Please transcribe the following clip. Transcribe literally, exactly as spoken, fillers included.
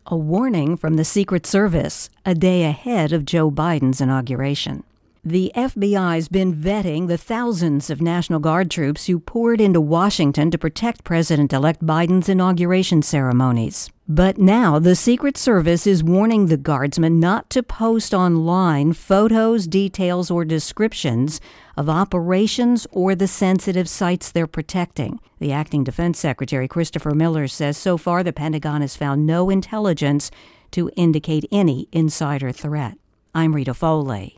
A warning from the Secret Service, a day ahead of Joe Biden's inauguration. The F B I's been vetting the thousands of National Guard troops who poured into Washington to protect President-elect Biden's inauguration ceremonies. But now the Secret Service is warning the Guardsmen not to post online photos, details, or descriptions of operations or the sensitive sites they're protecting. The acting Defense Secretary, Christopher Miller, says so far the Pentagon has found no intelligence to indicate any insider threat. I'm Rita Foley.